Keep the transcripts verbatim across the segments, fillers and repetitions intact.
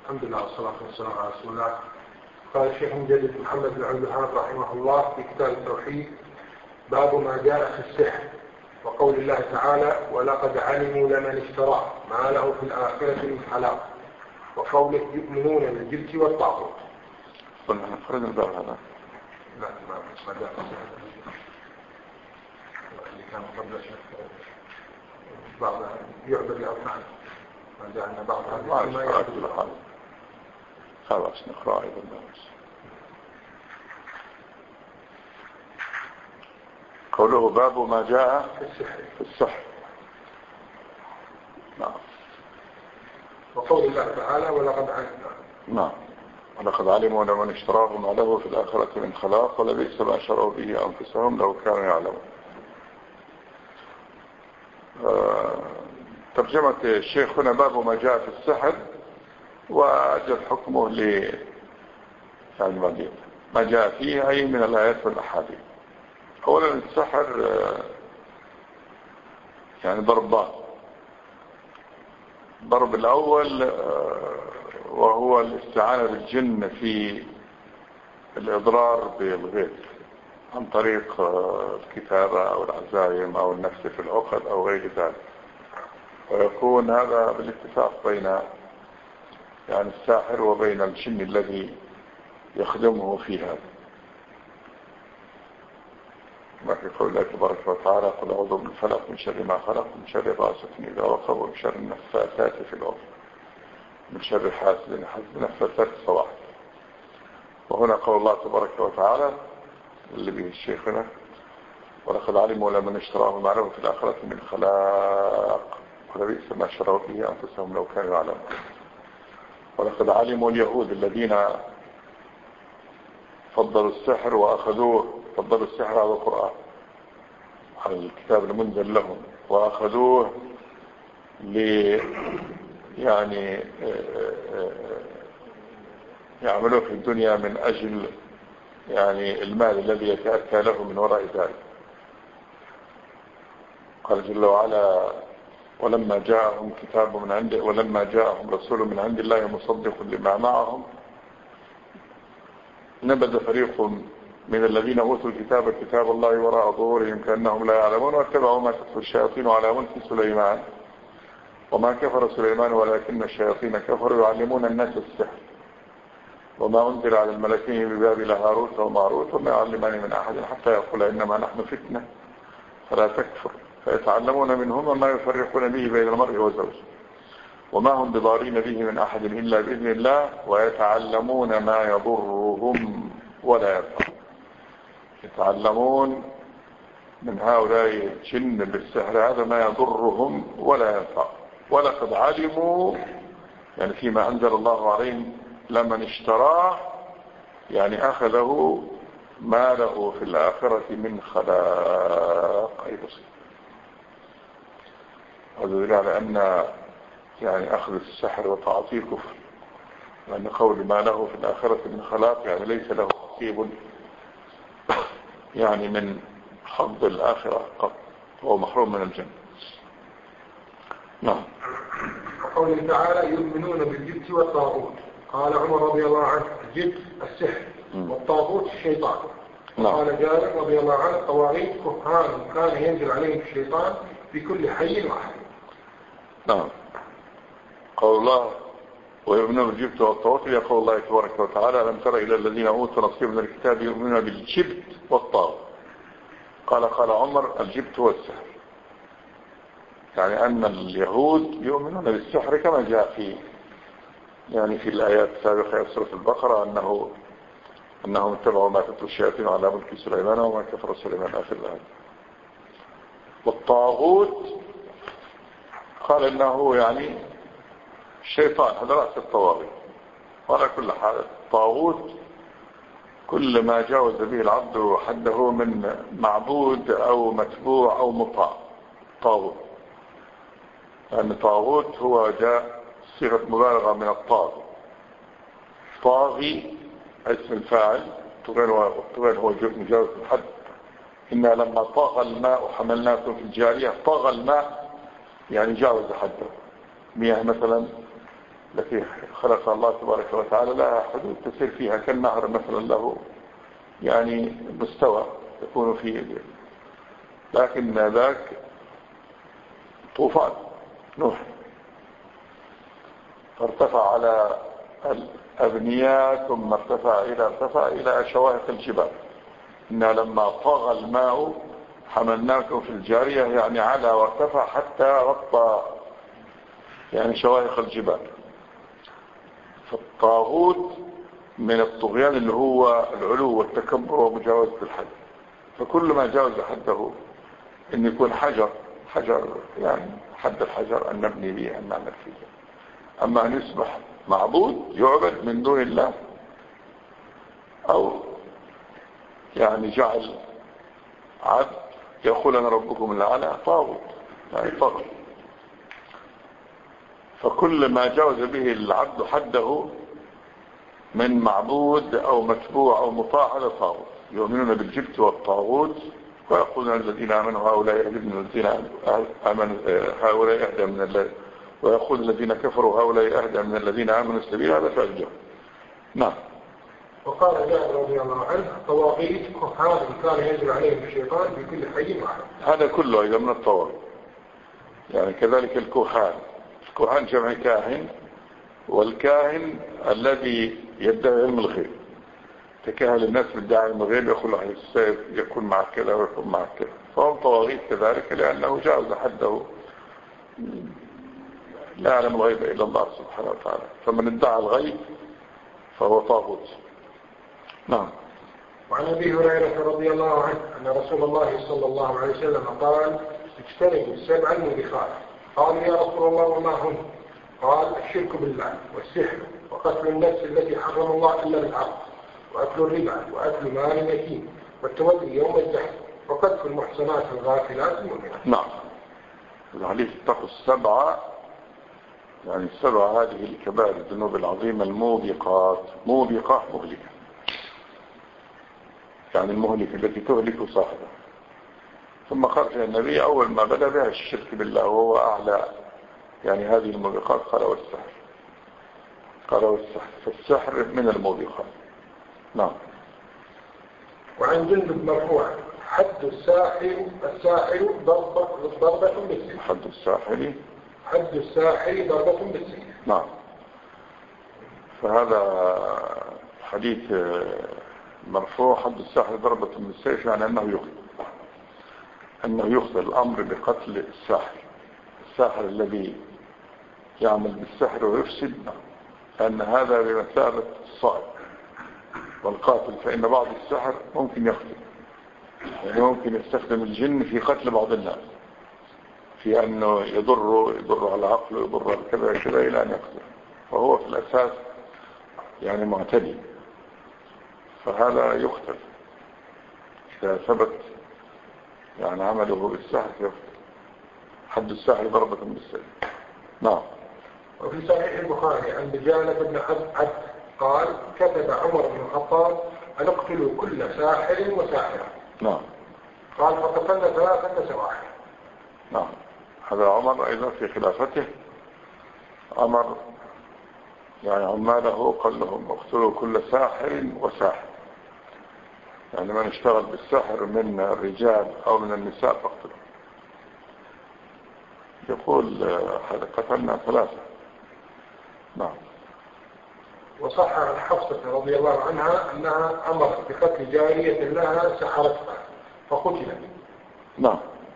الحمد لله والصلاة والسلام على رسول الله. قال الشيخ مجدد محمد بن عبد الوهاب رحمه الله في كتاب التوحيد: باب ما جاء في السحر، وقول الله تعالى: ولقد علموا لمن اشتراه ما له في الآخرة من خلاق، وقوله: يؤمنون بالجبت والطاغوت. قلنا فرد الباب هذا؟ لا ما جاء في السحر اللي كان قبل الشيخ بعض يعبد الأوثان، ما جاء لنا بعض هذه ما يعبد الأوثان. خلاص نقرأ أيضا بس. قوله: باب ما جاء في السحر في السحر. نعم. وقول الله تعالى: ولقد علمنا. نعم. ولقد علموا لمن اشتراه ما له في الآخرة من خلاق ولبئس ما شروا به أنفسهم لو كانوا يعلمون. آه ترجمة الشيخ هنا: باب ما جاء في السحر، وأجل حكمه ل يعني بعدين ما جاء فيه أي من الآيات والأحاديث. أولا السحر يعني ضربان. ضرب الأول وهو الاستعانة بالجن في الإضرار بالغير عن طريق الكتابة أو العزائم أو النفس في العقد أو غير ذلك، ويكون هذا بالاتفاق بين يعني الساحر وبين الجن الذي يخدمه في هذا. ما في قول الله تبارك وتعالى: قل أعوذ بالفلق من شر ما خلق من شر غاسق إذا وقب ومن شر النفاثات في العقد من شر حاسد حسد نفاثات الصواعق. وهنا قول الله تبارك وتعالى اللي به الشيخنا: ولقد علموا لمن اشتراه ما له في الآخرة من خلاق ولبئس ما شروا به أنفسهم لو كانوا يعلمون. ولقد علموا اليهود الذين فضلوا السحر وأخذوه فضلوا السحر على القرآن على الكتاب المنزل لهم، وأخذوه ل يعني يعملوه في الدنيا من أجل يعني المال الذي يتأتى له من وراء ذلك. قال جل وعلا: ولما جاءهم كتاب من عند ولما جاءهم رسول من عند الله مصدق لما معهم نبذ فريق من الذين أوتوا الكتاب كتاب الله وراء ظهورهم كأنهم لا يعلمون واتبعوا ما تتلو الشياطين على ملك سليمان وما كفر سليمان ولكن الشياطين كفروا يعلمون الناس السحر وما أنزل على الملكين ببابل هاروت وماروت وما يعلمان من أحد حتى يقول إنما نحن فتنة فلا تكفر فيتعلمون منهما ما يفرقون به بين المرء وزوجه وما هم بضارين به من أحد إلا بإذن الله ويتعلمون ما يضرهم ولا ينفعهم. يتعلمون من هؤلاء الجن بالسحر هذا ما يضرهم ولا ينفع. ولقد علموا يعني فيما أنزل الله عليهم لمن اشتراه يعني أخذه ما له في الآخرة من خلاق أي بسيط. هذا دليل على أن يعني أخذ السحر وتعطيه كفر، لأن قول ما له في الآخرة من خلاق يعني ليس له نصيب يعني من حظ الآخرة قط، هو محروم من الجنة. نعم. وقوله تعالى: يؤمنون بالجبت والطاغوت. قال عمر رضي الله عنه: الجبت السحر والطاغوت الشيطان. نعم. قال جابر رضي الله عنه: طواغيت كهان كان ينزل عليهم الشيطان في كل حي واحد. نعم. قول الله: ويؤمنون بالجبت والطاغوت يقول الله تبارك وتعالى: ألم تر إلى الذين أوتوا نصيب من الكتاب يؤمنون بالجبت والطاغوت. قال قال عمر: الجبت والسحر، يعني أن اليهود يؤمنون بالسحر كما جاء في يعني في الآيات السابقة في سورة البقرة أنه أنهم اتبعوا ما تتلو الشياطين على ملك سليمان وما كفر سليمان آخر الآية. والطاغوت قال إنه يعني الشيطان، هذا رأس الطواغيت. وعلى كل حال الطاغوت كل ما جاوز به العبد حده من معبود أو متبوع أو مطاع طاغوت، لأن الطاغوت هو جاء صيغة مبالغة من الطاغي. طاغي اسم الفاعل طغى هو مجاوز الحد. إنا لما طاغ الماء حملناكم في الجارية. طاغ الماء يعني جاوز حده. مياه مثلا التي خلق الله تبارك وتعالى لها حدود تسير فيها، كالنهر مثلا له يعني مستوى يكون فيه، لكن ذاك طوفان نوح فارتفع على الأبنيات ثم ارتفع إلى ارتفع إلى شواهق الجبال. إنا لما طغى الماء حملناكم في الجارية، يعني على وارتفع حتى غطى يعني شواهق الجبال. فالطاغوت من الطغيان اللي هو العلو والتكبر ومجاوزة الحد، فكل ما جاوز حده ان يكون حجر حجر يعني حد الحجر ان نبني به ان نعمل فيه. اما ان يصبح معبود يعبد من دون الله، او يعني جعل عبد يقول انا ربكم الاعلى، طاغوت يعني طغى. فكل ما جاوز به العبد حده من معبود او متبوع او مطاع هذا طاغوت. يؤمنون بالجبت والطاغوت ويقولون الذين امنوا هؤلاء اهدى من الذين امنوا هؤلاء اهدى من الذين ويقول الذين كفروا هؤلاء اهدى من الذين امنوا السبيل. هذا فعل. نعم. وقال جابر رضي الله عنه طواغيت كفار كان ينزل عليهم الشيطان في كل حي معه. هذا كله ايضا من الطواغيت. يعني كذلك الكهان، الكهان جمع كاهن، والكاهن الذي يدعي علم الغيب، تكاهل الناس بالدعاء علم الغيب، يقول له السيف يكون معك كذا ويكون معك كذا، فهم طواغيت كذلك لأنه جاوز حده، لا يعلم الغيب إلا الله سبحانه وتعالى. فمن ادعى الغيب فهو طاغوت. نعم. وعن أبي هريرة رضي الله عنه أن رسول الله صلى الله عليه وسلم قال اجتنبوا السبع الموبقات. قالوا يا رسول الله وما هم؟ قال الشرك بالله والسحر وقتل النفس التي حرم الله إلا بالحق وأكل الربا وأكل مال اليتيم والتولي يوم الزحف وقذف المحصنات الغافلات المؤمنات. نعم. الحديث اتقوا السبعة، يعني السبعة هذه الكبائر الذنوب العظيمة الموبقات. موبقة مهلكة، يعني المهلكة التي تهلك صاحبها. ثم قال في النبي أول ما بدأ بها الشرك بالله وهو أعلى يعني هذه الموبقات، قال والسحر. قال والسحر، فالسحر من الموبقات. نعم. وعن جندب مرفوع حد الساحر الساحر ضربة ضربة بالسيف. حد الساحر حد الساحر ضربة بالسيف. نعم. فهذا حديث مرفوع حد الساحر ضربة بالسيف، يعني أنه يقتل أنه يقتل الأمر بقتل الساحر. الساحر الذي يعمل بالسحر ويفسد، لأن هذا بمثابة الصائب والقاتل. فإن بعض السحر ممكن يقتل، يعني ممكن يستخدم الجن في قتل بعض الناس، في أنه يضر يضر على عقله، يضر على كذا كذا إلى أن يقتل. فهو في الأساس يعني معتدي، فهذا يقتل إذا ثبت يعني عمله بالسحر يقتل. حد السحر ضربة بالسيف. نعم. وفي صحيح البخاري عن دجالة بن عبد قال كتب عمر بن الخطاب أن اقتلوا كل ساحر وساحرة. نعم. قال فقتلنا ثلاثة سواحر. نعم. هذا عمر أيضا في خلافته أمر يعني عماله قال لهم اقتلوا كل ساحر وساحر، يعني من اشتغل بالسحر من الرجال أو من النساء فاقتلوا. يقول هذا قتلنا ثلاثة. نعم. وصح عن حفصة رضي الله عنها أنها أمرت بقتل جارية لها سحرتها فقتلت. نعم.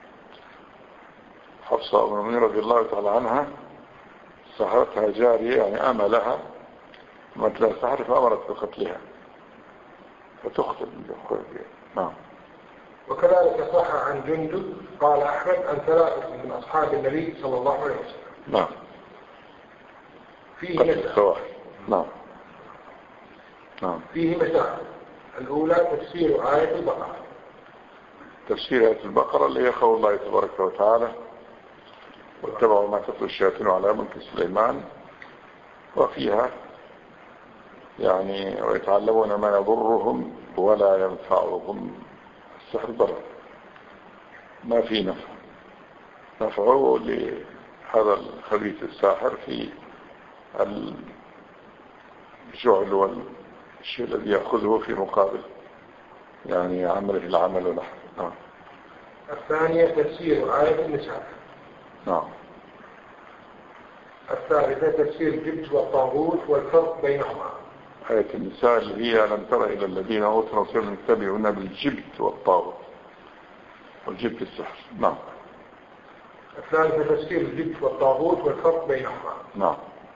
حفصة أم المؤمنين رضي الله تعالى عنها سحرتها جارية، يعني أما لها مثل سحر فأمرت بقتلها فتقتل. نعم. وكذلك صح عن جندب قال أحمد عن ثلاثة من أصحاب النبي صلى الله عليه وسلم. نعم. فيه مسائل. نعم. نعم. فيه مسائل. الأولى تفسير آية البقرة. تفسير آية البقرة اللي هي قول الله تبارك وتعالى واتبعوا ما تتلو الشياطين على ملك سليمان، وفيها يعني ويتعلمون ما يضرهم ولا ينفعهم. السحر ضرر، ما في نفع نفعه لهذا الخبيث الساحر في الجعل والشيء الذي يأخذه في مقابل يعني عمله العمل ونحن. نعم. الثانية تفسير آية النساء. نعم. الثالثة تفسير الجبت والطاغوت والفرق بينهما. آية النساء اللي هي لم تر إلى الذين أوتوا نصيبا يتبعون بالجبت والطاغوت والجبت السحر. نعم. الثالثة تفسير الجبت والطاغوت والفرق بينهما. نعم.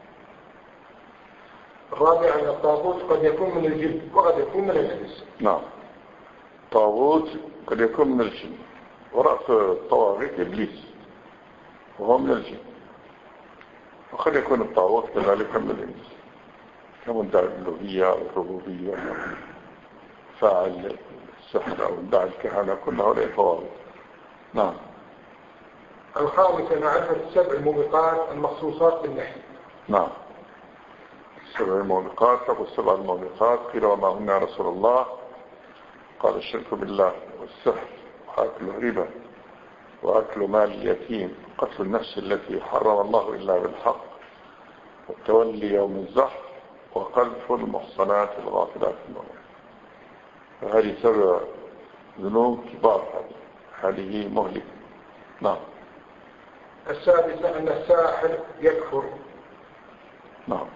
الرابع أن الطاغوت قد يكون من الجبت وقد يكون من الإنس. نعم. طاغوت قد يكون من الجن، ورأس الطواغيت إبليس وهو من الجن، وقد يكون الطاغوت كذلك من الإنس كمدعي الألوهية أو الربوبية أو فاعل السحر أو مدعي الكهنة، كل هؤلاء طواغيت. نعم. الخامسة معرفة السبع الموبقات المخصوصات بالنهي. نعم. السبع الموبقات. تقول السبع الموبقات قيل وما هن يا رسول الله؟ قال الشرك بالله والسحر وأكل الربا وأكل مال اليتيم قتل النفس التي حرم الله إلا بالحق والتولي يوم الزحف وقذف المحصنات الغافلات المؤمنات. فهذه سبع ذنوب كبار، هذه مهلكة. نعم. السادسة أن الساحر يكفر. نعم.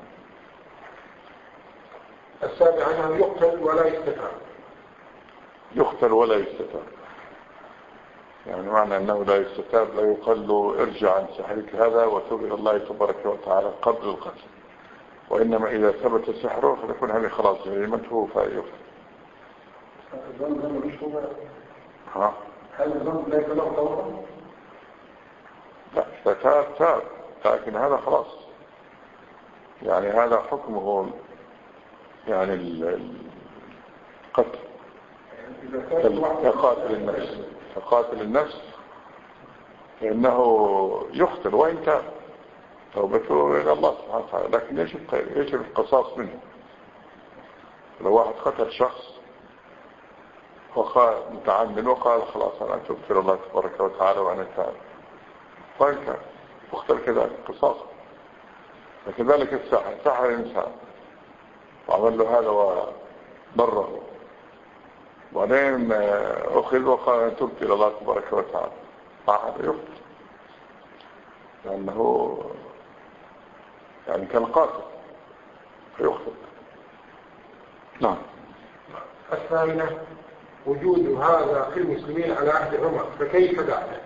السابعة أنه يقتل ولا يستتاب. يقتل ولا يستتاب يعني معنى أنه لا يستتاب، لا يقال له ارجع عن سحرك هذا وتوب إلى الله تبارك وتعالى قبل القتل، وإنما إذا ثبت سحره فتكون هذه خلاص جريمته فيقتل. ها؟ هل الذنب ليس له توبة؟ لا، فتاب تاب، لكن هذا خلاص يعني هذا حكمه يعني القتل كقاتل النفس. كقاتل النفس فإنه يقتل وإن تاب، توبته إلى الله سبحانه وتعالى، لكن يجب يجب القصاص منه. لو واحد قتل شخص وقال متعمد وقال خلاص أنا أتوب إلى الله تبارك وتعالى وأنا تاب، وإن تاب واختل كذلك قصاص. فكذلك السحر، سحر الإنسان وعمل له هذا وضره، وبعدين أخذ وقال أنا تبت إلى الله تبارك وتعالى، هذا يقتل لأنه يعني كان قاتل فيقتل. نعم. الثامنة وجود هذا في المسلمين على عهد عمر، فكيف بعده؟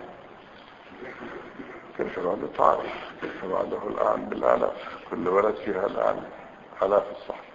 كيف بعده؟ تعرف كيف بعده الآن بالآلاف، كل بلد فيها الآن آلاف الصحف.